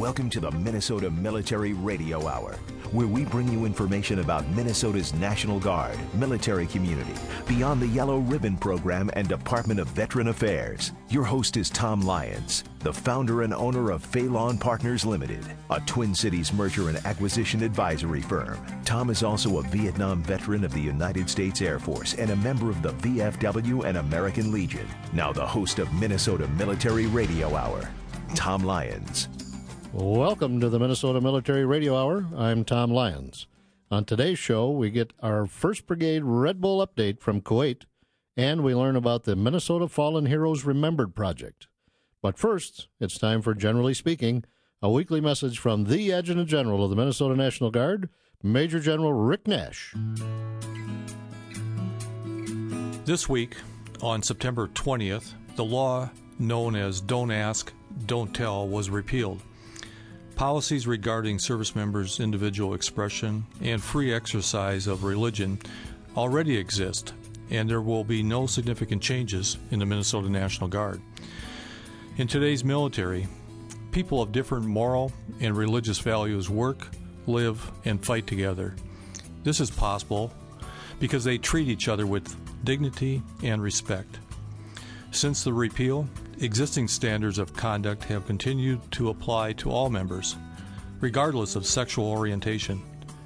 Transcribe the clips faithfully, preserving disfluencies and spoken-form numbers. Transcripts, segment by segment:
Welcome to the Minnesota Military Radio Hour, where we bring you information about Minnesota's National Guard, military community, Beyond the Yellow Ribbon program, and Department of Veteran Affairs. Your host is Tom Lyons, the founder and owner of Phelan Partners Limited, a Twin Cities merger and acquisition advisory firm. Tom is also a Vietnam veteran of the United States Air Force and a member of the V F W and American Legion. Now the host of Minnesota Military Radio Hour, Tom Lyons. Welcome to the Minnesota Military Radio Hour. I'm Tom Lyons. On today's show, we get our first Brigade Red Bull update from Kuwait, and we learn about the Minnesota Fallen Heroes Remembered Project. But first, it's time for Generally Speaking, a weekly message from the Adjutant General of the Minnesota National Guard, Major General Rick Nash. This week, on September twentieth, the law known as Don't Ask, Don't Tell was repealed. Policies regarding service members' individual expression and free exercise of religion already exist, and there will be no significant changes in the Minnesota National Guard. In today's military, people of different moral and religious values work, live, and fight together. This is possible because they treat each other with dignity and respect. Since the repeal, existing standards of conduct have continued to apply to all members, regardless of sexual orientation.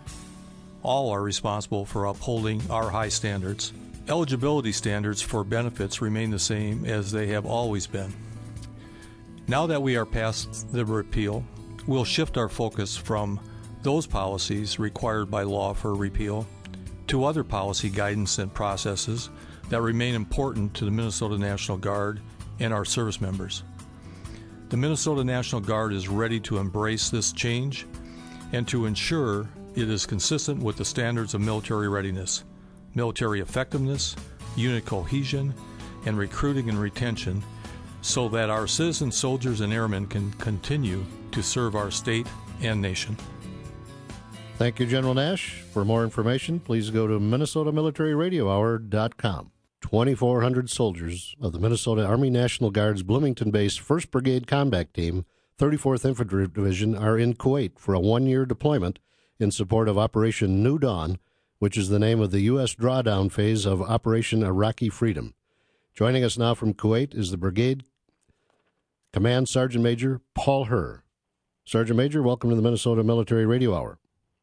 All are responsible for upholding our high standards. Eligibility standards for benefits remain the same as they have always been. Now that we are past the repeal, we'll shift our focus from those policies required by law for repeal to other policy guidance and processes that remain important to the Minnesota National Guard and our service members. The Minnesota National Guard is ready to embrace this change and to ensure it is consistent with the standards of military readiness, military effectiveness, unit cohesion, and recruiting and retention so that our citizen soldiers and airmen can continue to serve our state and nation. Thank you, General Nash. For more information, please go to Minnesota Military Radio Hour dot com. twenty-four hundred soldiers of the Minnesota Army National Guard's Bloomington-based first Brigade Combat Team, thirty-fourth Infantry Division, are in Kuwait for a one-year deployment in support of Operation New Dawn, which is the name of the U S drawdown phase of Operation Iraqi Freedom. Joining us now from Kuwait is the Brigade Command Sergeant Major Paul Herr. Sergeant Major, welcome to the Minnesota Military Radio Hour.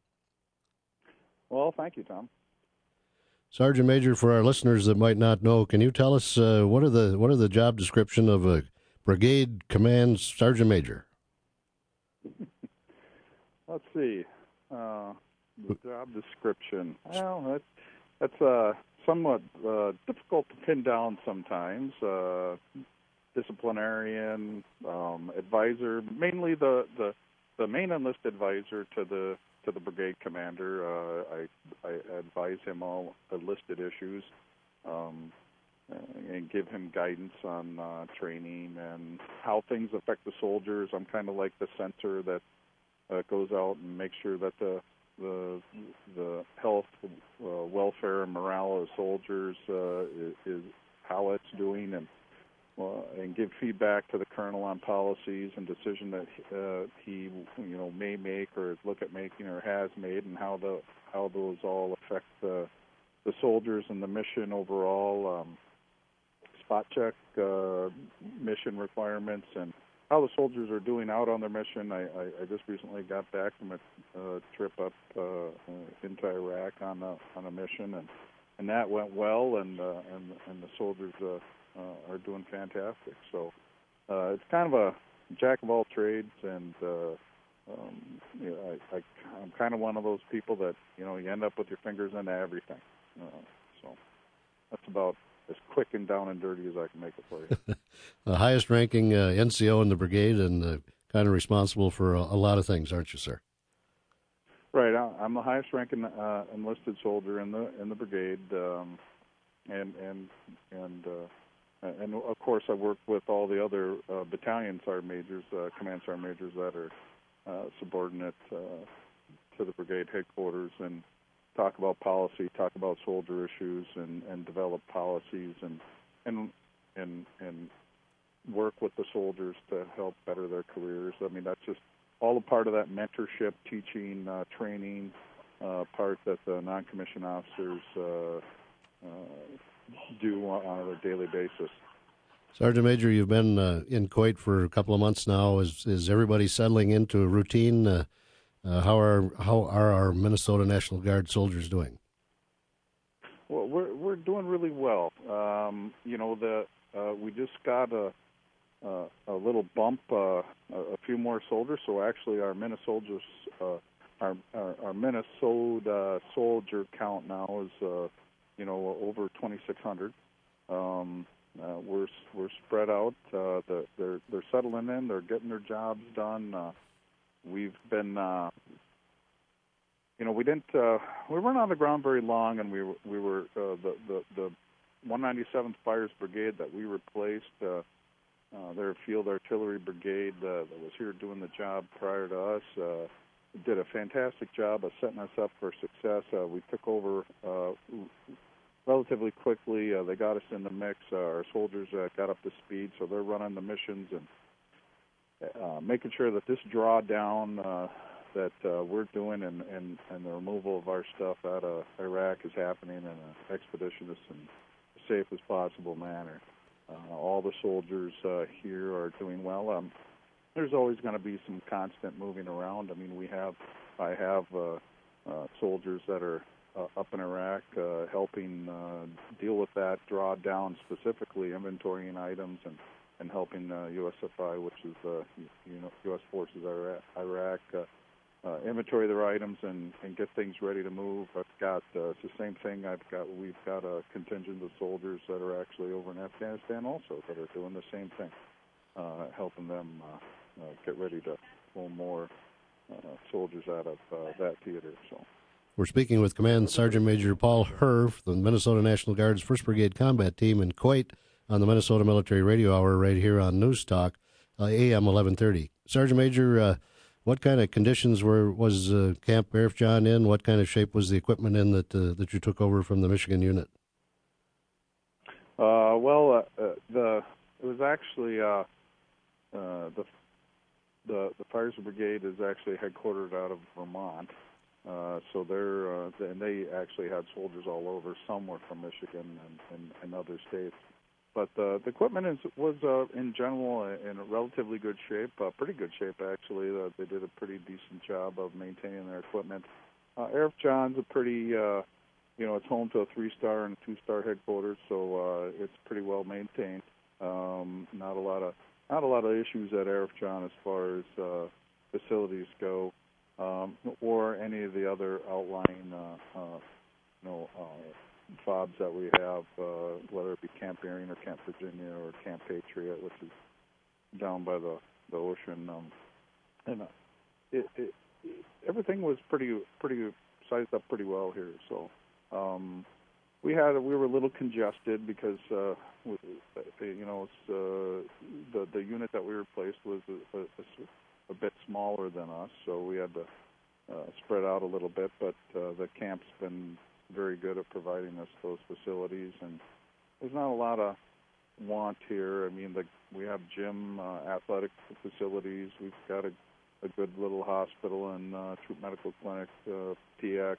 Well, thank you, Tom. Sergeant Major, for our listeners that might not know, can you tell us uh, what are the what are the job description of a Brigade Command Sergeant Major? Let's see. Uh, the job description. Well, that's, that's uh, somewhat uh, difficult to pin down sometimes. Uh, disciplinarian, um, advisor, mainly the, the, the main enlisted advisor to the to the brigade commander. Uh, I, I advise him all enlisted issues um, and give him guidance on uh, training and how things affect the soldiers. I'm kind of like the censor that uh, goes out and makes sure that the the, the health, uh, welfare, and morale of soldiers uh, is, is how it's doing, and Uh, and give feedback to the colonel on policies and decision that uh, he, you know, may make or is look at making or has made, and how the how those all affect the the soldiers and the mission overall. Um, spot check uh, mission requirements and how the soldiers are doing out on their mission. I, I, I just recently got back from a uh, trip up uh, into Iraq on a on a mission, and and that went well, and uh, and and the soldiers. Uh, Uh, are doing fantastic. So uh, it's kind of a jack of all trades, and uh, um, you know, I, I, I'm kind of one of those people that, you know, you end up with your fingers into everything. Uh, so that's about as quick and down and dirty as I can make it for you. The highest ranking uh, N C O in the brigade, and uh, kind of responsible for a, a lot of things, aren't you, sir? Right. I'm the highest ranking uh, enlisted soldier in the in the brigade, um, and and and. Uh, And, of course, I work with all the other uh, battalion sergeant majors, uh, command sergeant majors that are uh, subordinate uh, to the brigade headquarters, and talk about policy, talk about soldier issues, and, and develop policies, and and and and work with the soldiers to help better their careers. I mean, that's just all a part of that mentorship, teaching, uh, training uh, part that the non-commissioned officers uh, uh, do on a daily basis. Sergeant Major, you've been uh, in Kuwait for a couple of months now. Is is everybody settling into a routine? Uh, uh, how are how are our Minnesota National Guard soldiers doing? Well, we're we're doing really well. Um, you know, the uh, we just got a a, a little bump, uh, a few more soldiers. So actually, our Minnesota uh, our, our our Minnesota soldier count now is uh, you know over twenty-six hundred. Um, uh, we're we're spread out. Uh, the, they're they're settling in. They're getting their jobs done. Uh, we've been. Uh, You know, we didn't. Uh, we weren't on the ground very long, and we were, we were uh, the, the the one ninety-seventh Fires Brigade that we replaced. Uh, uh, their Field Artillery Brigade uh, that was here doing the job prior to us uh, did a fantastic job of setting us up for success. Uh, we took over uh, relatively quickly. Uh, they got us in the mix. Uh, our soldiers uh, got up to speed, so they're running the missions and uh, making sure that this drawdown. Uh, that uh, we're doing and, and, and the removal of our stuff out of Iraq is happening in an expeditious and safe as possible manner. Uh, all the soldiers uh, here are doing well. Um, there's always going to be some constant moving around. I mean, we have, I have uh, uh, soldiers that are uh, up in Iraq uh, helping uh, deal with that drawdown, specifically inventorying items and, and helping uh, U S F I, which is uh, you know U S Forces Iraq, Iraq uh, Uh, inventory their items and, and get things ready to move. I've got uh, it's the same thing. I've got we've got a contingent of soldiers that are actually over in Afghanistan also that are doing the same thing, uh, helping them uh, uh, get ready to pull more uh, soldiers out of uh, that theater. So we're speaking with Command Sergeant Major Paul Herr, the Minnesota National Guard's First Brigade Combat Team in Kuwait, on the Minnesota Military Radio Hour right here on News Talk, uh, A M eleven thirty. Sergeant Major. Uh, What kind of conditions were was uh, Camp Arifjan in? What kind of shape was the equipment in that uh, that you took over from the Michigan unit? Uh, well, uh, uh, the it was actually uh, uh, the the the Fires Brigade is actually headquartered out of Vermont, uh, so they're uh, and they actually had soldiers all over. Some were from Michigan and, and, and other states. But uh, the equipment is, was, uh, in general, uh, in a relatively good shape, uh, pretty good shape, actually. Uh, they did a pretty decent job of maintaining their equipment. Uh, Arifjan's a pretty, uh, you know, it's home to a three-star and a two-star headquarters, so uh, it's pretty well maintained. Um, not a lot of not a lot of issues at Arifjan as far as uh, facilities go, um, or any of the other outlying, uh, uh, you know, uh, fobs that we have, uh, whether it be Camp Erie or Camp Virginia or Camp Patriot, which is down by the, the ocean. Um, and uh, it, it, everything was pretty pretty sized up pretty well here. So um, we had we were a little congested because uh, we, you know it's, uh, the the unit that we replaced was a, a, a bit smaller than us, so we had to uh, spread out a little bit. But uh, the camp's been very good at providing us those facilities, and there's not a lot of want here. I mean, the, we have gym, uh, athletic facilities. We've got a, a good little hospital and uh, troop medical clinic, uh, P X.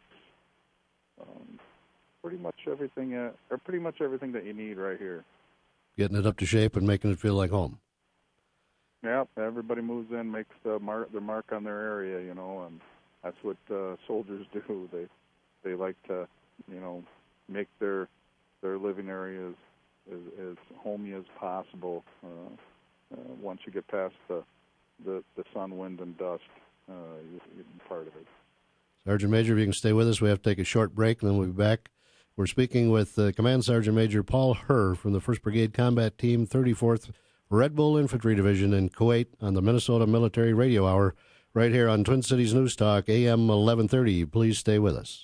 Um, pretty much everything, uh, or pretty much everything that you need right here. Getting it up to shape and making it feel like home. Yep, everybody moves in, makes the mark, their mark on their area, you know, and that's what uh, soldiers do. They they like to, you know, make their their living areas as, as, as homey as possible. Uh, uh, once you get past the, the, the sun, wind, and dust, uh, you, you're part of it. Sergeant Major, if you can stay with us, we have to take a short break, and then we'll be back. We're speaking with uh, Command Sergeant Major Paul Herr from the First Brigade Combat Team, thirty-fourth Red Bull Infantry Division in Kuwait on the Minnesota Military Radio Hour, right here on Twin Cities News Talk, A M eleven thirty. Please stay with us.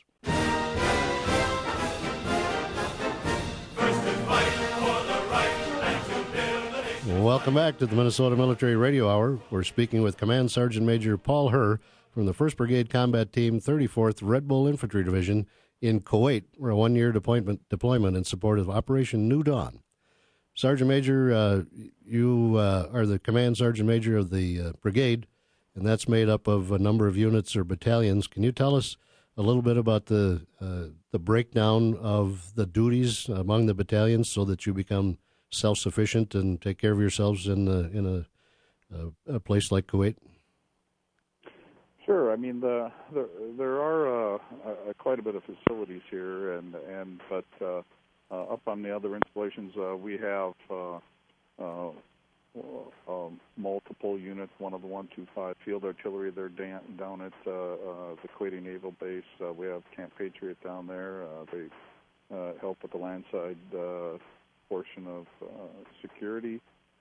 Welcome back to the Minnesota Military Radio Hour. We're speaking with Command Sergeant Major Paul Herr from the First Brigade Combat Team, thirty-fourth Red Bull Infantry Division in Kuwait, for a one-year deployment, deployment in support of Operation New Dawn. Sergeant Major, uh, you uh, are the Command Sergeant Major of the uh, brigade. and that's made up of a number of units or battalions. Can you tell us a little bit about the uh, the breakdown of the duties among the battalions so that you become self-sufficient and take care of yourselves in the, in a, a, a place like Kuwait? Sure. I mean, the, the there are uh, uh, quite a bit of facilities here, and and but uh, uh, up on the other installations, uh, we have uh, uh, uh, multiple units. One of the one two five Field Artillery. They're down, down at uh, uh, the Kuwaiti Naval Base. Uh, we have Camp Patriot down there. Uh, they uh, help with the landside uh, portion of uh, security,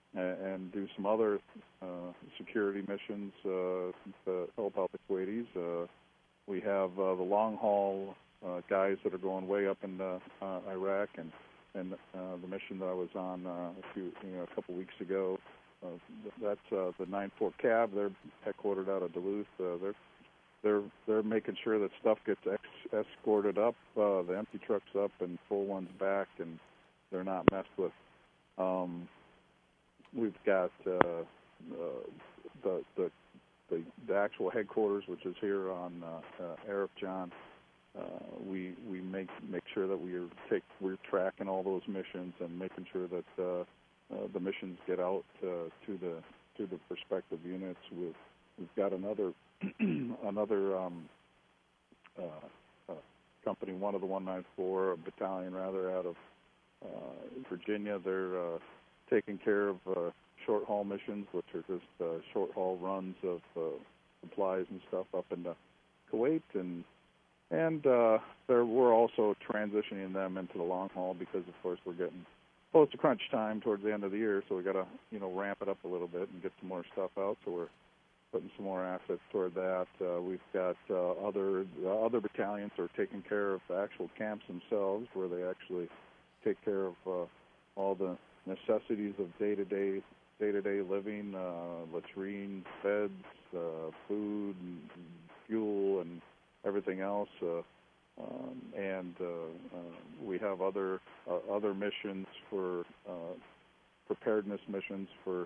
and do some other uh, security missions uh, to help out the Kuwaitis. Uh, we have uh, the long haul uh, guys that are going way up in uh, uh, Iraq, and and uh, the mission that I was on uh, a few, you know, a couple weeks ago. Uh, that's uh, the nine four Cav. They're headquartered out of Duluth. Uh, they're they're they're making sure that stuff gets ex- escorted up, uh, the empty trucks up, and full ones back, and they're not messed with. Um, We've got uh, uh, the, the the the actual headquarters, which is here on uh, uh, Arif Jan. Uh, we we make make sure that we are take we're tracking all those missions and making sure that uh, uh, the missions get out uh, to the to the prospective units. We've we've got another another um, uh, uh, company, one of the one ninety-four battalion, rather, out of uh, Virginia. They're uh, taking care of uh, short-haul missions, which are just uh, short-haul runs of uh, supplies and stuff up into Kuwait, and and uh, we're also transitioning them into the long haul because, of course, we're getting close to crunch time towards the end of the year, so we got to you know ramp it up a little bit and get some more stuff out. So we're putting some more assets toward that. Uh, we've got uh, other uh, other battalions are taking care of the actual camps themselves, where they actually take care of uh, all the necessities of day-to-day day-to-day living, uh, latrines, beds, uh, food, and fuel, and everything else. Uh, um, and uh, uh, we have other uh, other missions for uh, preparedness missions for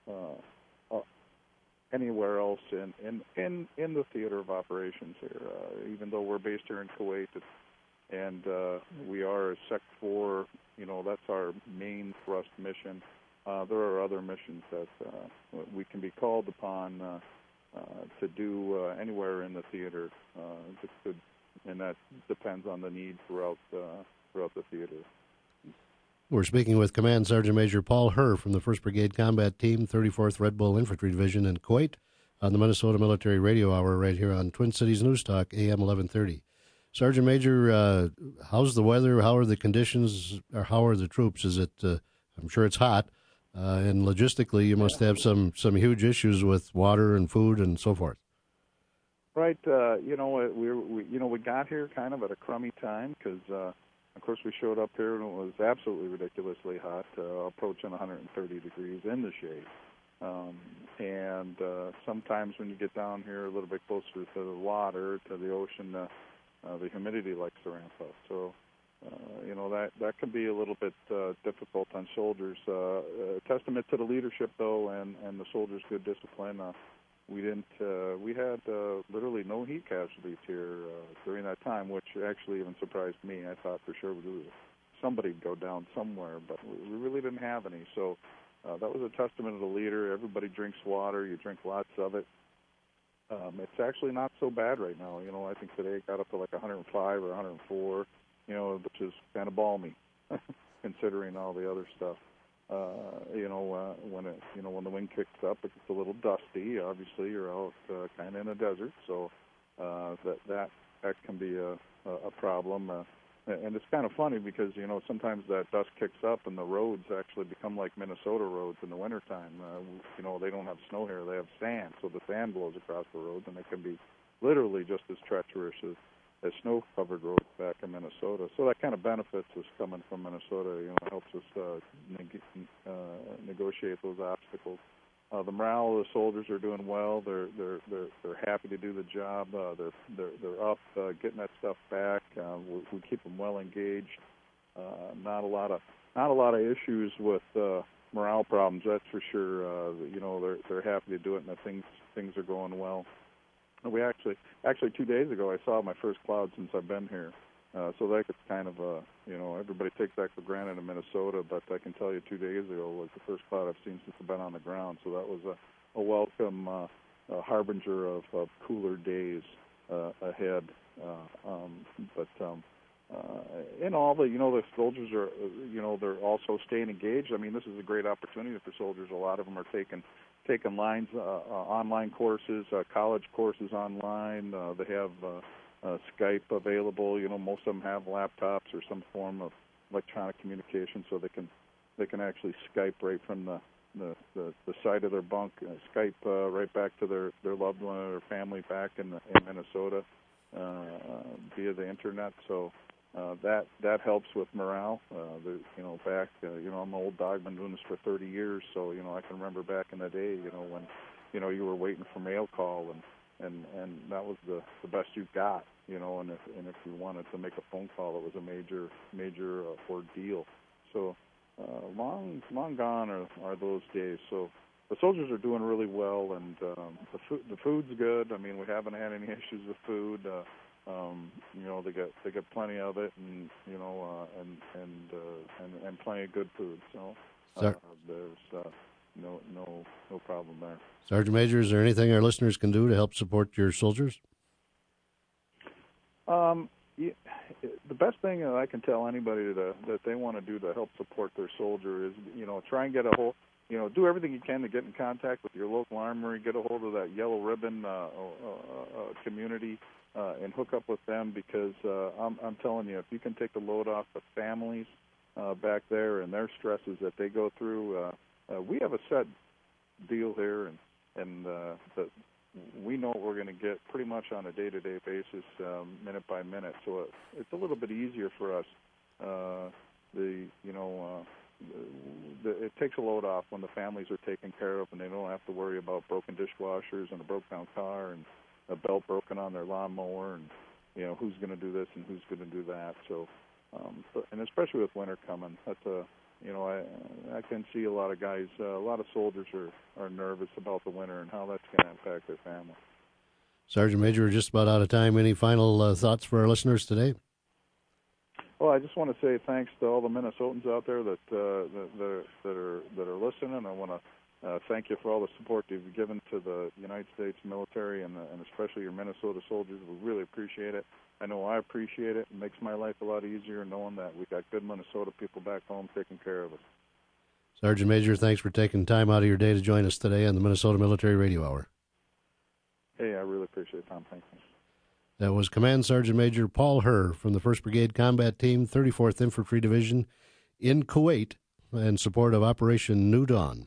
uh, uh, anywhere else in, in, in, in the theater of operations here. Uh, even though we're based here in Kuwait, it's, and uh, we are a Sec four. You know, that's our main thrust mission. Uh, there are other missions that uh, we can be called upon uh, uh, to do uh, anywhere in the theater, uh, to, to, and that depends on the need throughout uh, throughout the theater. We're speaking with Command Sergeant Major Paul Herr from the first Brigade Combat Team, thirty-fourth Red Bull Infantry Division in Kuwait, on the Minnesota Military Radio Hour right here on Twin Cities News Talk, A M eleven thirty. Sergeant Major, uh, how's the weather? How are the conditions? Or how are the troops? Is it? Uh, I'm sure it's hot, uh, and logistically, you must have some some huge issues with water and food and so forth. Right. Uh, you know, we, we you know we got here kind of at a crummy time because, uh, of course, we showed up here and it was absolutely ridiculously hot, uh, approaching one hundred thirty degrees in the shade. Um, and uh, sometimes when you get down here a little bit closer to the water, to the ocean. Uh, Uh, the humidity likes to ramp up, so uh, you know that that can be a little bit uh, difficult on soldiers. Uh, a testament to the leadership, though, and, and the soldiers' good discipline. Uh, we didn't. Uh, we had uh, literally no heat casualties here uh, during that time, which actually even surprised me. I thought for sure somebody would go down somewhere, but we really didn't have any. So uh, that was a testament to the leader. Everybody drinks water. You drink lots of it. Um, it's actually not so bad right now. You know, I think today it got up to like one hundred five or one hundred four, you know, which is kind of balmy, considering all the other stuff. Uh, you know, uh, when it, you know, when the wind kicks up, it gets a little dusty. Obviously, you're out uh, kind of in a desert, so uh, that that that can be a a problem. Uh, and it's kind of funny because, you know, sometimes that dust kicks up and the roads actually become like Minnesota roads in the wintertime. Uh, you know, they don't have snow here. They have sand, so the sand blows across the roads, and they can be literally just as treacherous as, as snow-covered roads back in Minnesota. So that kind of benefits us coming from Minnesota. You know, it helps us uh, neg- uh, negotiate those obstacles. Uh, the morale of the soldiers are doing well. They're they're they're they're happy to do the job. Uh, they're they're they're up, uh, getting that stuff back. Uh, we, we keep them well engaged. Uh, not a lot of not a lot of issues with uh, morale problems, that's for sure. Uh, you know, they're they're happy to do it, and the things things are going well. And we actually actually two days ago I saw my first cloud since I've been here. Uh, so that it's kind of a, you know, everybody takes that for granted in Minnesota, but I can tell you two days ago was the first cloud I've seen since I've been on the ground. So that was a, a welcome uh, a harbinger of, of cooler days uh, ahead. Uh, um, but um, uh, in all, the you know the soldiers are, you know, they're also staying engaged. I mean, this is a great opportunity for soldiers. A lot of them are taking taking lines, uh, uh, online courses, uh, college courses online. Uh, they have uh, Uh, Skype available. You know, most of them have laptops or some form of electronic communication, so they can they can actually Skype right from the the, the, the side of their bunk. Uh, Skype uh, right back to their, their loved one or their family back in, the, in Minnesota uh, via the internet. So uh, that that helps with morale. Uh, the, you know, back uh, you know I'm an old dog, been doing this for thirty years, so you know I can remember back in the day. You know when you know you were waiting for mail call and. And and that was the, the best you got, you know. And if and if you wanted to make a phone call, it was a major major uh, ordeal. So uh, long long gone are, are those days. So the soldiers are doing really well, and um, the food the food's good. I mean, we haven't had any issues with food. Uh, um, you know, they get they get plenty of it, and you know, uh, and and, uh, and and plenty of good food. So uh, there's. Uh, No, no, no problem there. Sergeant Major, is there anything our listeners can do to help support your soldiers? Um, yeah, the best thing that I can tell anybody to, that they want to do to help support their soldier is, you know, try and get a hold, you know, do everything you can to get in contact with your local armory, get a hold of that Yellow Ribbon uh, uh, uh, community, uh, and hook up with them, because uh, I'm, I'm telling you, if you can take the load off the families uh, back there and their stresses that they go through. Uh, Uh, we have a set deal here, and and uh, the, we know what we're going to get pretty much on a day-to-day basis, um, minute by minute. So it, it's a little bit easier for us. Uh, the you know uh, the, it takes a load off when the families are taken care of, and they don't have to worry about broken dishwashers and a broke-down car and a belt broken on their lawnmower, and you know who's going to do this and who's going to do that. So, um, and especially with winter coming, that's a You know, I I can see a lot of guys, uh, a lot of soldiers are, are nervous about the winter and how that's going to impact their family. Sergeant Major, we're just about out of time. Any final uh, thoughts for our listeners today? Well, I just want to say thanks to all the Minnesotans out there that uh, that, that, are, that are that are listening. I want to uh, thank you for all the support you've given to the United States military and, uh, and especially your Minnesota soldiers. We really appreciate it. I know I appreciate it. It makes my life a lot easier knowing that we got good Minnesota people back home taking care of us. Sergeant Major, thanks for taking time out of your day to join us today on the Minnesota Military Radio Hour. Hey, I really appreciate it, Tom. Thank you. That was Command Sergeant Major Paul Herr from the first Brigade Combat Team, thirty-fourth Infantry Division in Kuwait in support of Operation New Dawn.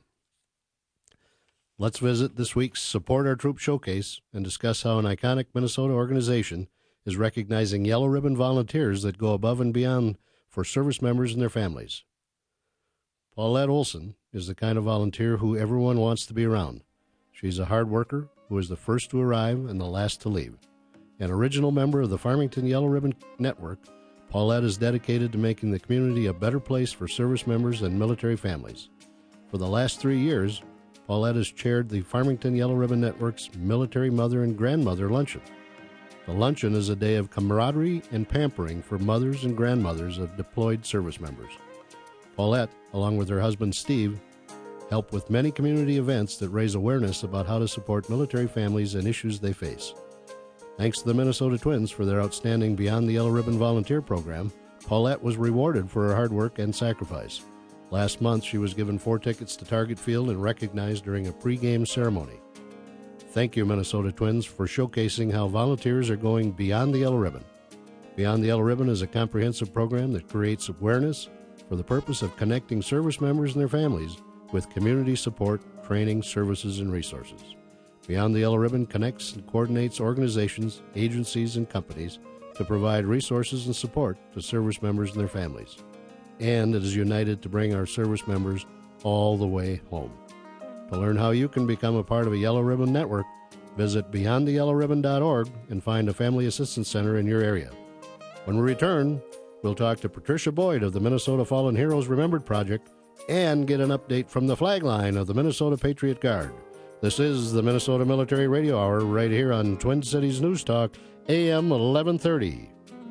Let's visit this week's Support Our Troops Showcase and discuss how an iconic Minnesota organization is recognizing Yellow Ribbon volunteers that go above and beyond for service members and their families. Paulette Olson is the kind of volunteer who everyone wants to be around. She's a hard worker who is the first to arrive and the last to leave. An original member of the Farmington Yellow Ribbon Network, Paulette is dedicated to making the community a better place for service members and military families. For the last three years, Paulette has chaired the Farmington Yellow Ribbon Network's Military Mother and Grandmother Luncheon. The luncheon is a day of camaraderie and pampering for mothers and grandmothers of deployed service members. Paulette, along with her husband Steve, help with many community events that raise awareness about how to support military families and issues they face. Thanks to the Minnesota Twins for their outstanding Beyond the Yellow Ribbon volunteer program, Paulette was rewarded for her hard work and sacrifice. Last month, she was given four tickets to Target Field and recognized during a pregame ceremony. Thank you, Minnesota Twins, for showcasing how volunteers are going beyond the Yellow Ribbon. Beyond the Yellow Ribbon is a comprehensive program that creates awareness for the purpose of connecting service members and their families with community support, training, services, and resources. Beyond the Yellow Ribbon connects and coordinates organizations, agencies, and companies to provide resources and support to service members and their families. And it is united to bring our service members all the way home. To learn how you can become a part of a Yellow Ribbon network, visit beyond the yellow ribbon dot org and find a Family Assistance Center in your area. When we return, we'll talk to Patricia Boyd of the Minnesota Fallen Heroes Remembered Project and get an update from the flag line of the Minnesota Patriot Guard. This is the Minnesota Military Radio Hour right here on Twin Cities News Talk, A M eleven thirty.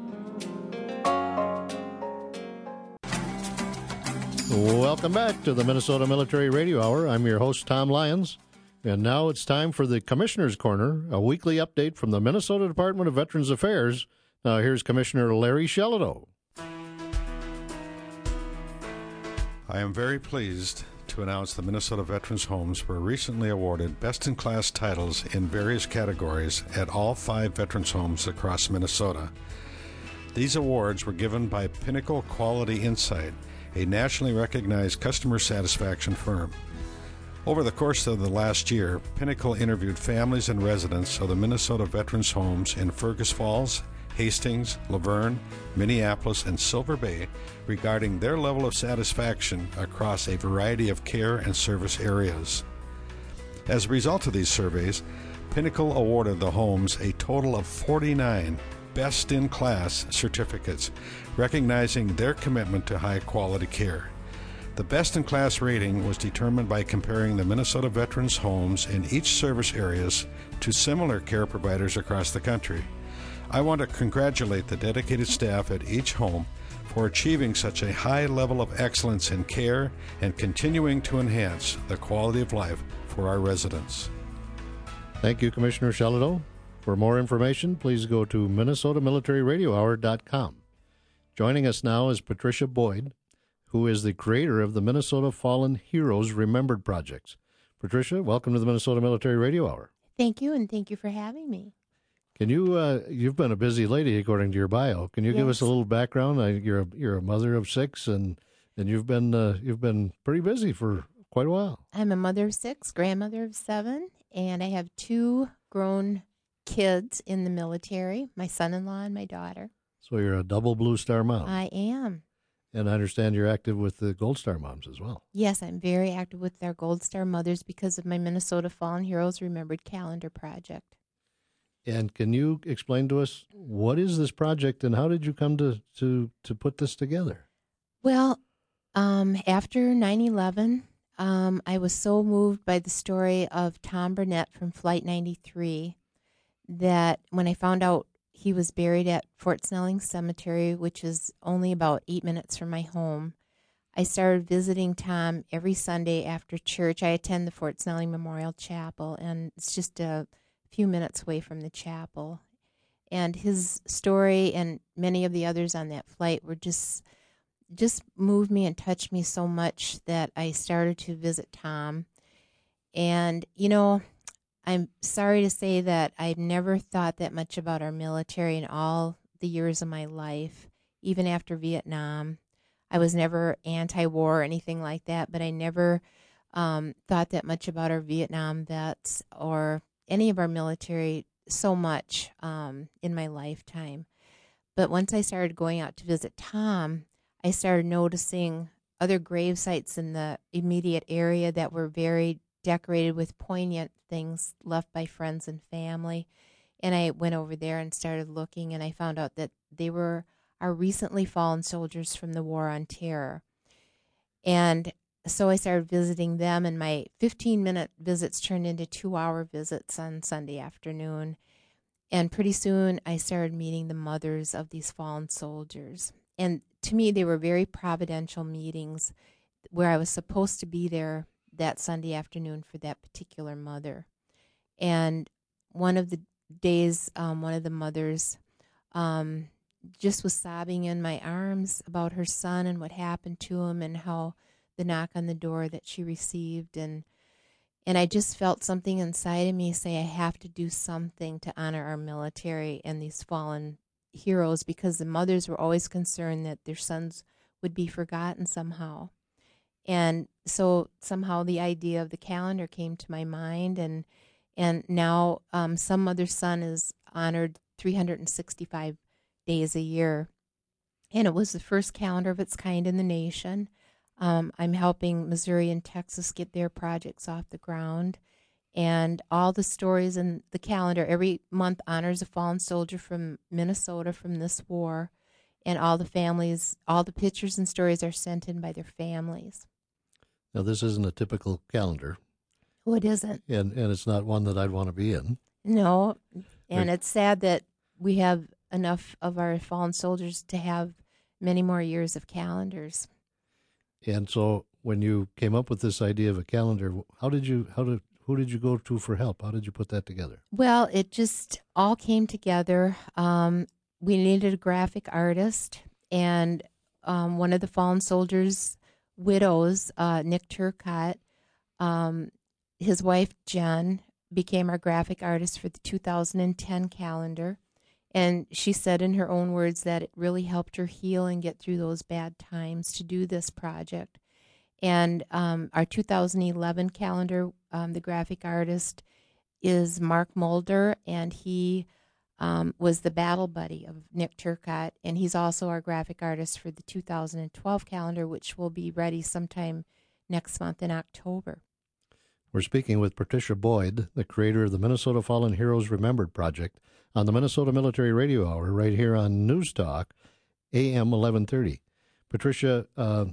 Welcome back to the Minnesota Military Radio Hour. I'm your host, Tom Lyons. And now it's time for the Commissioner's Corner, a weekly update from the Minnesota Department of Veterans Affairs. Now here's Commissioner Larry Shelito. I am very pleased to announce the Minnesota Veterans Homes were recently awarded best-in-class titles in various categories at all five Veterans Homes across Minnesota. These awards were given by Pinnacle Quality Insight, a nationally recognized customer satisfaction firm. Over the course of the last year, Pinnacle interviewed families and residents of the Minnesota Veterans Homes in Fergus Falls, Hastings, Laverne, Minneapolis, and Silver Bay regarding their level of satisfaction across a variety of care and service areas. As a result of these surveys, Pinnacle awarded the homes a total of forty-nine best-in-class certificates, recognizing their commitment to high-quality care. The best-in-class rating was determined by comparing the Minnesota Veterans Homes in each service areas to similar care providers across the country. I want to congratulate the dedicated staff at each home for achieving such a high level of excellence in care and continuing to enhance the quality of life for our residents. Thank you, Commissioner Shelito. For more information, please go to Minnesota Military Radio Hour dot com. Joining us now is Patricia Boyd, who is the creator of the Minnesota Fallen Heroes Remembered Projects. Patricia, welcome to the Minnesota Military Radio Hour. Thank you, and thank you for having me. Can you, uh, you've been a busy lady according to your bio. Can you yes. give us a little background? I, you're a, you're a mother of six, and, and you've been uh, you've been pretty busy for quite a while. I'm a mother of six, grandmother of seven, and I have two grown kids in the military, my son-in-law and my daughter. So you're a double Blue Star mom. I am. And I understand you're active with the Gold Star moms as well. Yes, I'm very active with our Gold Star mothers because of my Minnesota Fallen Heroes Remembered Calendar project. And can you explain to us what is this project and how did you come to, to, to put this together? Well, um, after nine eleven, um, I was so moved by the story of Tom Burnett from Flight ninety-three that when I found out he was buried at Fort Snelling Cemetery, which is only about eight minutes from my home, I started visiting Tom every Sunday after church. I attend the Fort Snelling Memorial Chapel, and it's just a few minutes away from the chapel. And his story and many of the others on that flight were just just moved me and touched me so much that I started to visit Tom. And, you know, I'm sorry to say that I've never thought that much about our military in all the years of my life, even after Vietnam. I was never anti-war or anything like that, but I never um, thought that much about our Vietnam vets or any of our military so much um, in my lifetime. But once I started going out to visit Tom, I started noticing other grave sites in the immediate area that were very decorated with poignant things left by friends and family. And I went over there and started looking, and I found out that they were our recently fallen soldiers from the War on Terror. And so I started visiting them, and my fifteen-minute visits turned into two-hour visits on Sunday afternoon. And pretty soon I started meeting the mothers of these fallen soldiers. And to me, they were very providential meetings where I was supposed to be there that Sunday afternoon for that particular mother. And one of the days, um, one of the mothers um, just was sobbing in my arms about her son and what happened to him and how the knock on the door that she received. And and I just felt something inside of me say, I have to do something to honor our military and these fallen heroes, because the mothers were always concerned that their sons would be forgotten somehow. And so somehow the idea of the calendar came to my mind, and and now um, some mother's son is honored three hundred sixty-five days a year. And it was the first calendar of its kind in the nation. Um, I'm helping Missouri and Texas get their projects off the ground. And all the stories in the calendar every month honors a fallen soldier from Minnesota from this war. And all the families, all the pictures and stories are sent in by their families. Now, this isn't a typical calendar. Oh, it isn't. And, and it's not one that I'd want to be in. No, and Right. it's sad that we have enough of our fallen soldiers to have many more years of calendars. And so when you came up with this idea of a calendar, how did you, how did, who did you go to for help? How did you put that together? Well, it just all came together. Um, we needed a graphic artist, and um, one of the fallen soldiers' widows, uh, Nick Turcott, um, his wife Jen, became our graphic artist for the two thousand ten calendar. And she said in her own words that it really helped her heal and get through those bad times to do this project. And um, our two thousand eleven calendar, um, the graphic artist is Mark Mulder, and he um, was the battle buddy of Nick Turcott, and he's also our graphic artist for the two thousand twelve calendar, which will be ready sometime next month in October. We're speaking with Patricia Boyd, the creator of the Minnesota Fallen Heroes Remembered Project, on the Minnesota Military Radio Hour right here on News Talk, A M eleven thirty. Patricia, uh,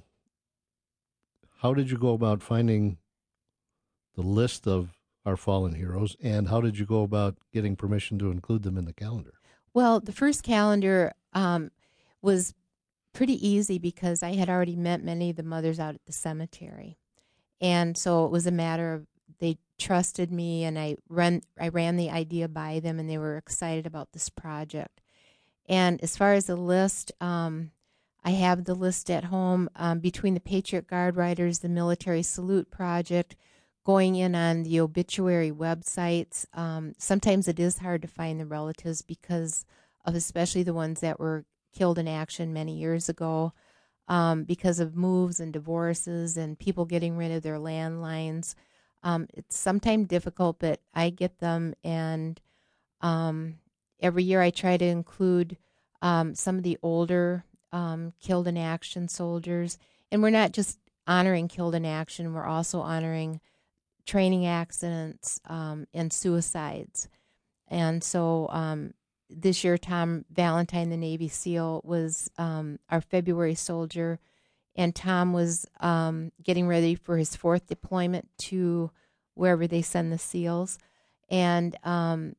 how did you go about finding the list of our fallen heroes, and how did you go about getting permission to include them in the calendar? Well, the first calendar um, was pretty easy because I had already met many of the mothers out at the cemetery. And so it was a matter of they trusted me, and I ran, I ran the idea by them, and they were excited about this project. And as far as the list, um, I have the list at home um, between the Patriot Guard Riders, the Military Salute Project, going in on the obituary websites. Um, sometimes it is hard to find the relatives because of especially the ones that were killed in action many years ago. Um, because of moves and divorces and people getting rid of their landlines. Um, it's sometimes difficult, but I get them, and um, every year I try to include um, some of the older um, killed in action soldiers. And we're not just honoring killed in action, we're also honoring training accidents um, and suicides. And so um, this year, Tom Valentine, the Navy SEAL, was um, our February soldier, and Tom was um, getting ready for his fourth deployment to wherever they send the SEALs. And um,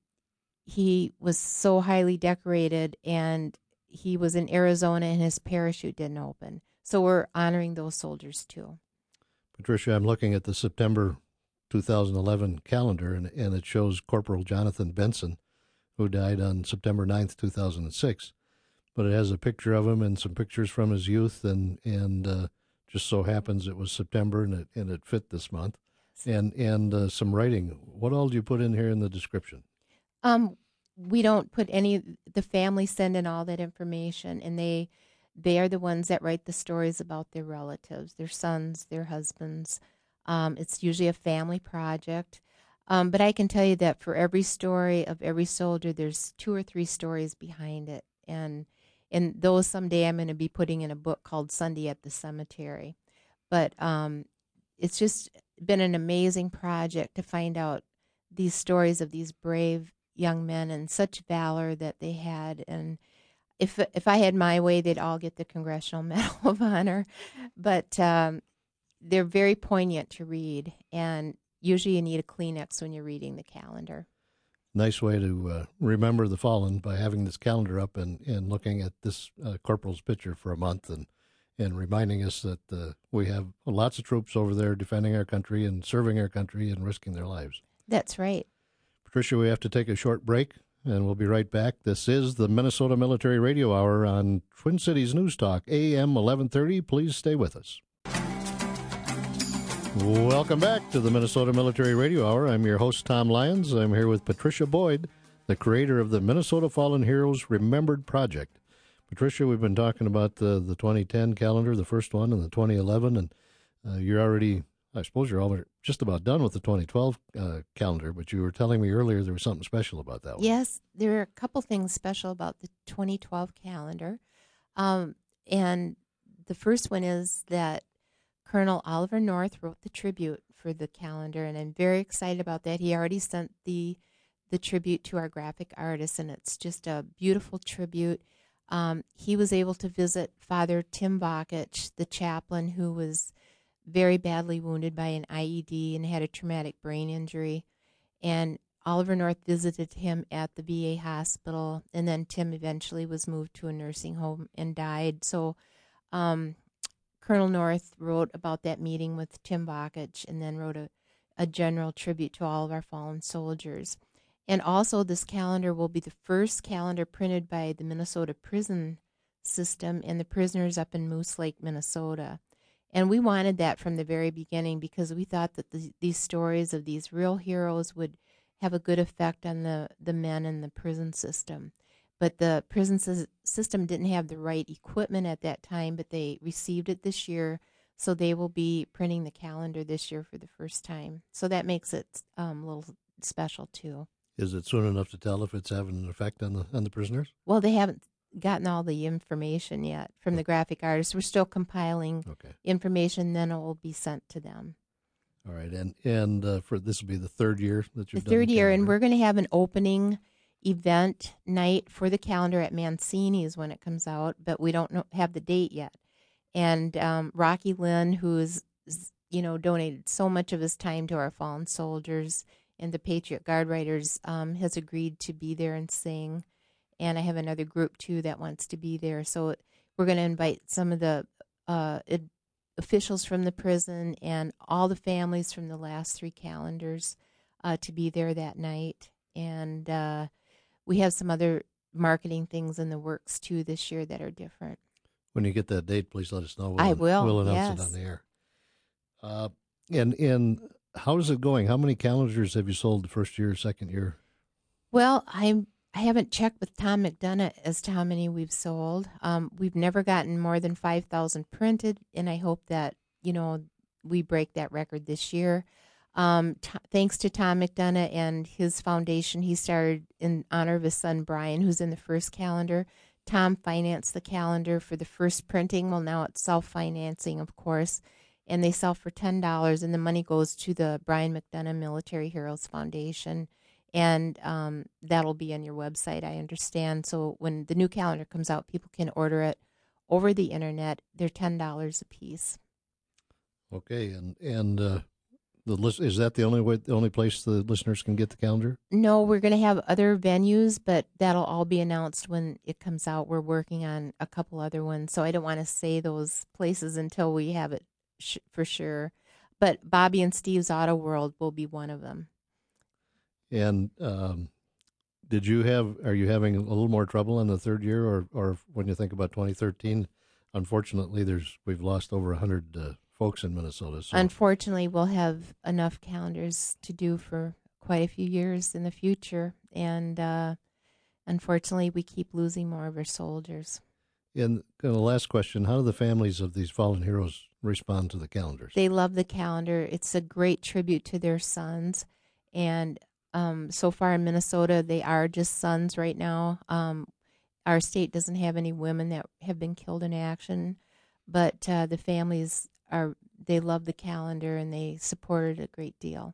he was so highly decorated, and he was in Arizona, and his parachute didn't open. So we're honoring those soldiers, too. Patricia, I'm looking at the September two thousand eleven calendar, and, and it shows Corporal Jonathan Benson, who died on September ninth, two thousand six. But it has a picture of him and some pictures from his youth, and and uh, just so happens it was September, and it, and it fit this month. And and uh, some writing. What all do you put in here in the description? Um, we don't put any, the family send in all that information, and they they are the ones that write the stories about their relatives, their sons, their husbands. Um, it's usually a family project. Um, but I can tell you that for every story of every soldier, there's two or three stories behind it. And and those someday I'm going to be putting in a book called Sunday at the Cemetery. But um, it's just been an amazing project to find out these stories of these brave young men and such valor that they had. And if if I had my way, they'd all get the Congressional Medal of Honor. But um, they're very poignant to read, and usually you need a Kleenex when you're reading the calendar. Nice way to uh, remember the fallen by having this calendar up and, and looking at this uh, corporal's picture for a month and, and reminding us that uh, we have lots of troops over there defending our country and serving our country and risking their lives. That's right. Patricia, we have to take a short break, and we'll be right back. This is the Minnesota Military Radio Hour on Twin Cities News Talk, A M eleven thirty. Please stay with us. Welcome back to the Minnesota Military Radio Hour. I'm your host, Tom Lyons. I'm here with Patricia Boyd, the creator of the Minnesota Fallen Heroes Remembered Project. Patricia, we've been talking about the, the twenty ten calendar, the first one, and the twenty eleven, and uh, you're already, I suppose you're all just about done with the twenty twelve uh, calendar, but you were telling me earlier there was something special about that one. Yes, there are a couple things special about the twenty twelve calendar. Um, and the first one is that Colonel Oliver North wrote the tribute for the calendar, and I'm very excited about that. He already sent the the tribute to our graphic artist, and it's just a beautiful tribute. Um, he was able to visit Father Tim Bakich, the chaplain who was very badly wounded by an I E D and had a traumatic brain injury. And Oliver North visited him at the V A hospital, and then Tim eventually was moved to a nursing home and died. So um, Colonel North wrote about that meeting with Tim Bakich and then wrote a, a general tribute to all of our fallen soldiers. And also this calendar will be the first calendar printed by the Minnesota prison system and the prisoners up in Moose Lake, Minnesota. And we wanted that from the very beginning because we thought that the, these stories of these real heroes would have a good effect on the, the men in the prison system. But the prison sy- system didn't have the right equipment at that time, but they received it this year, so they will be printing the calendar this year for the first time. So that makes it um, a little special, too. Is it soon enough to tell if it's having an effect on the on the prisoners? Well, they haven't gotten all the information yet from the graphic artists. We're still compiling okay. information, then it will be sent to them. All right, and and uh, for this will be the third year that you've the done third the year, calendar. and we're going to have an opening event night for the calendar at Mancini's when it comes out, but we don't know, have the date yet. And um, Rocky Lynn, who's you know donated so much of his time to our fallen soldiers and the Patriot Guard Writers, um, has agreed to be there and sing. And I have another group, too, that wants to be there. So we're going to invite some of the uh, ad- officials from the prison and all the families from the last three calendars uh, to be there that night. And uh, we have some other marketing things in the works, too, this year that are different. When you get that date, please let us know. We'll, I will, We'll announce yes. it on the air. Uh, and, and how is it going? How many calendars have you sold the first year, second year? Well, I'm I haven't checked with Tom McDonough as to how many we've sold. Um, we've never gotten more than five thousand printed, and I hope that, you know, we break that record this year. Um, t- thanks to Tom McDonough and his foundation, he started in honor of his son, Brian, who's in the first calendar. Tom financed the calendar for the first printing. Well, now it's self-financing, of course, and they sell for ten dollars, and the money goes to the Brian McDonough Military Heroes Foundation. And um, that'll be on your website, I understand. So when the new calendar comes out, people can order it over the internet. They're ten dollars a piece. Okay, and and uh, the list, is that the only way, the only place the listeners can get the calendar? No, we're going to have other venues, but that'll all be announced when it comes out. We're working on a couple other ones, so I don't want to say those places until we have it sh- for sure. But Bobby and Steve's Auto World will be one of them. And um, did you have? Are you having a little more trouble in the third year, or, or when you think about twenty thirteen? Unfortunately, there's we've lost over a hundred uh, folks in Minnesota. So. Unfortunately, we'll have enough calendars to do for quite a few years in the future, and uh, unfortunately, we keep losing more of our soldiers. And, and the last question: how do the families of these fallen heroes respond to the calendars? They love the calendar. It's a great tribute to their sons, and Um, so far in Minnesota, they are just sons right now. Um, our state doesn't have any women that have been killed in action, but uh, the families are, they love the calendar and they support it a great deal.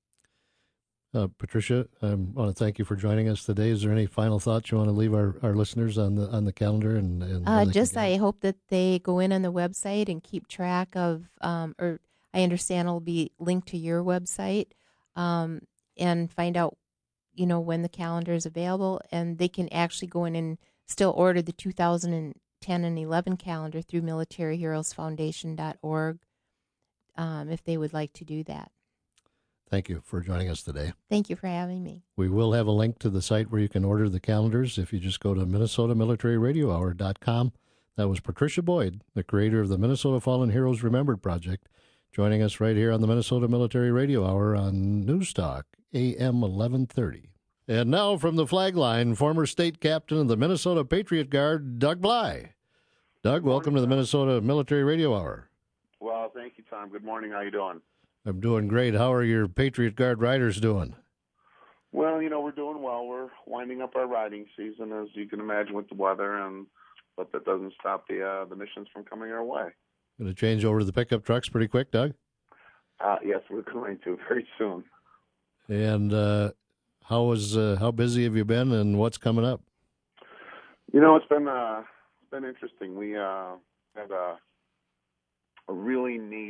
Uh, Patricia, I want to thank you for joining us today. Is there any final thoughts you want to leave our, our listeners on the on the calendar? And, and uh, just I hope that they go in on the website and keep track of, um, or I understand it'll be linked to your website. Um, and find out, you know, when the calendar is available. And they can actually go in and still order the two thousand ten and eleven calendar through military heroes foundation dot org um, if they would like to do that. Thank you for joining us today. Thank you for having me. We will have a link to the site where you can order the calendars if you just go to Minnesota Military Radio Hour dot com. That was Patricia Boyd, the creator of the Minnesota Fallen Heroes Remembered Project, joining us right here on the Minnesota Military Radio Hour on News Talk, A M eleven thirty. And now from the flag line, former state captain of the Minnesota Patriot Guard, Doug Bly. Doug, welcome to the Minnesota Military Radio Hour. Well, thank you, Tom. Good morning. How you doing? I'm doing great. How are your Patriot Guard riders doing? Well, you know, we're doing well. We're winding up our riding season, as you can imagine, with the weather, and but that doesn't stop the uh, the missions from coming our way. Going to change over to the pickup trucks pretty quick, Doug? Uh, yes, we're going to very soon. And uh, how was uh, how busy have you been, and what's coming up? You know, it's been uh, it's been interesting. We uh, had a a really neat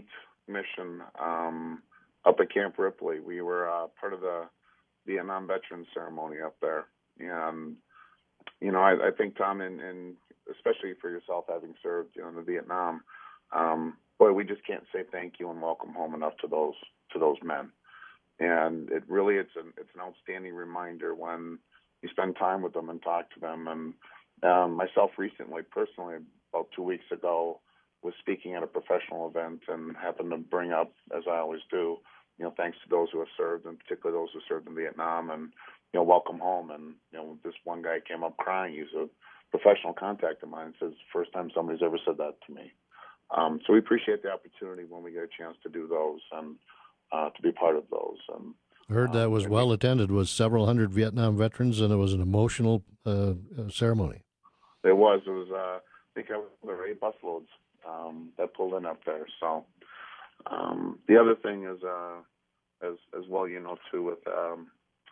mission um, up at Camp Ripley. We were uh, part of the Vietnam Veterans Ceremony up there. And, you know, I, I think, Tom, and, and especially for yourself having served, you know, in the Vietnam, um, boy, we just can't say thank you and welcome home enough to those to those men. And it really, it's an, it's an outstanding reminder when you spend time with them and talk to them. And um, myself recently, personally, about two weeks ago, was speaking at a professional event and happened to bring up, as I always do, you know, thanks to those who have served, and particularly those who served in Vietnam, and, you know, welcome home. And, you know, this one guy came up crying. He's a professional contact of mine. Says, first time somebody's ever said that to me. Um, so we appreciate the opportunity when we get a chance to do those and uh, to be part of those. And I heard that was um, well attended with several hundred Vietnam veterans, and it was an emotional uh, ceremony. It was. It was. Uh, I think I was, there were eight busloads um, that pulled in up there. So um, the other thing is, uh, as as well, you know, too, with um,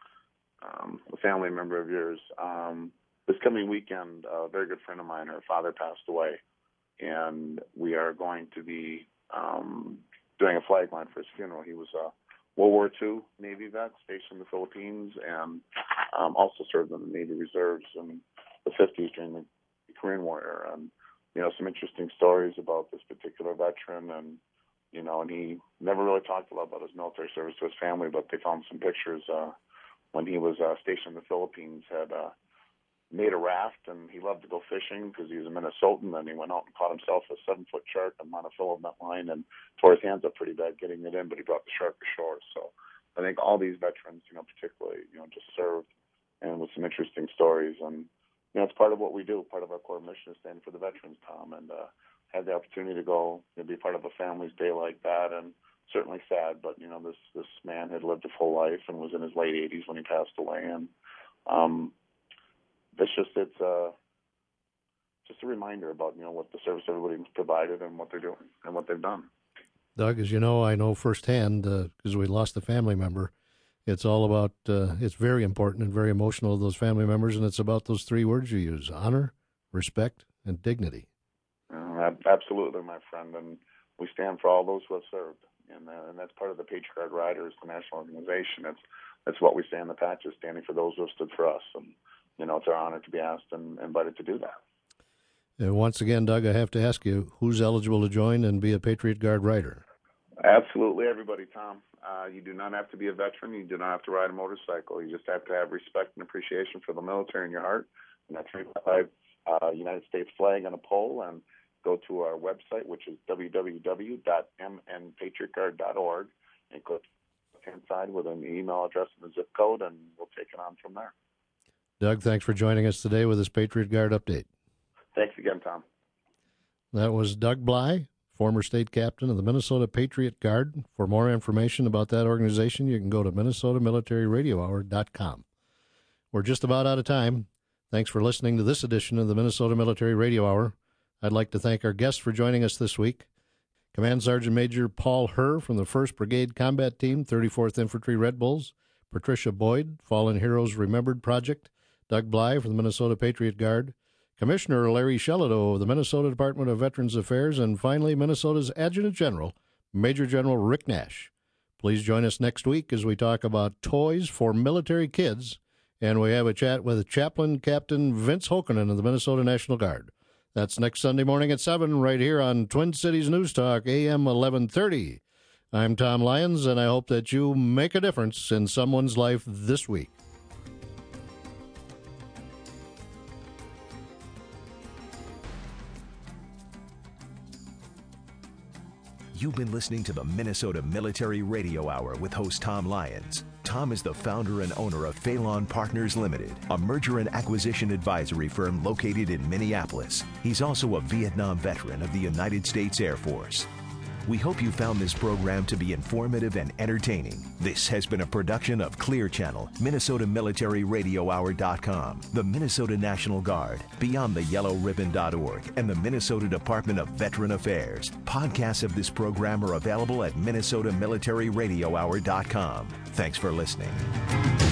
um, a family member of yours. Um, this coming weekend, a very good friend of mine, her father passed away, and we are going to be um, doing a flag line for his funeral. He was a World War Two Navy vet stationed in the Philippines, and um, also served in the Navy Reserves in the fifties during the Korean War era. And, you know, some interesting stories about this particular veteran. And, you know, and he never really talked a lot about his military service to his family, but they found some pictures uh, when he was uh, stationed in the Philippines, had uh, made a raft, and he loved to go fishing because he was a Minnesotan, and he went out and caught himself a seven-foot shark on monofilament line and tore his hands up pretty bad getting it in, but he brought the shark ashore. So I think all these veterans, you know, particularly, you know, just served, and with some interesting stories. And, you know, it's part of what we do. Part of our core mission is standing for the veterans, Tom, and uh, had the opportunity to go and be part of a family's day like that, and certainly sad, but, you know, this, this man had lived a full life and was in his late eighties when he passed away. And, um, It's just it's uh, just a reminder about, you know, what the service everybody's provided and what they're doing and what they've done. Doug, as you know, I know firsthand because uh, we lost a family member. It's all about uh, it's very important and very emotional to those family members, and it's about those three words you use: honor, respect, and dignity. Uh, absolutely, my friend, and we stand for all those who have served, and uh, and that's part of the Patriot Guard Riders, the national organization. It's that's what we say in the patches, standing for those who have stood for us. And you know, it's our honor to be asked and invited to do that. And once again, Doug, I have to ask you, who's eligible to join and be a Patriot Guard rider? Absolutely everybody, Tom. Uh, you do not have to be a veteran. You do not have to ride a motorcycle. You just have to have respect and appreciation for the military in your heart. And that's right, uh, United States flag on a pole, and go to our website, which is w w w dot m n patriot guard dot org, and click on the left-hand side with an email address and a zip code, and we'll take it on from there. Doug, thanks for joining us today with this Patriot Guard update. Thanks again, Tom. That was Doug Bly, former state captain of the Minnesota Patriot Guard. For more information about that organization, you can go to minnesota military radio hour dot com. We're just about out of time. Thanks for listening to this edition of the Minnesota Military Radio Hour. I'd like to thank our guests for joining us this week. Command Sergeant Major Paul Herr from the first Brigade Combat Team, thirty-fourth Infantry Red Bulls, Patricia Boyd, Fallen Heroes Remembered Project, Doug Bly from the Minnesota Patriot Guard, Commissioner Larry Shelado of the Minnesota Department of Veterans Affairs, and finally, Minnesota's Adjutant General, Major General Rick Nash. Please join us next week as we talk about toys for military kids, and we have a chat with Chaplain Captain Vince Hokanen of the Minnesota National Guard. That's next Sunday morning at seven right here on Twin Cities News Talk, A M eleven thirty. I'm Tom Lyons, and I hope that you make a difference in someone's life this week. You've been listening to the Minnesota Military Radio Hour with host Tom Lyons. Tom is the founder and owner of Phelan Partners Limited, a merger and acquisition advisory firm located in Minneapolis. He's also a Vietnam veteran of the United States Air Force. We hope you found this program to be informative and entertaining. This has been a production of Clear Channel, Minnesota Military Radio Hour dot com, the Minnesota National Guard, beyond the yellow ribbon dot org, and the Minnesota Department of Veteran Affairs. Podcasts of this program are available at Minnesota Military Radio Hour dot com. Thanks for listening.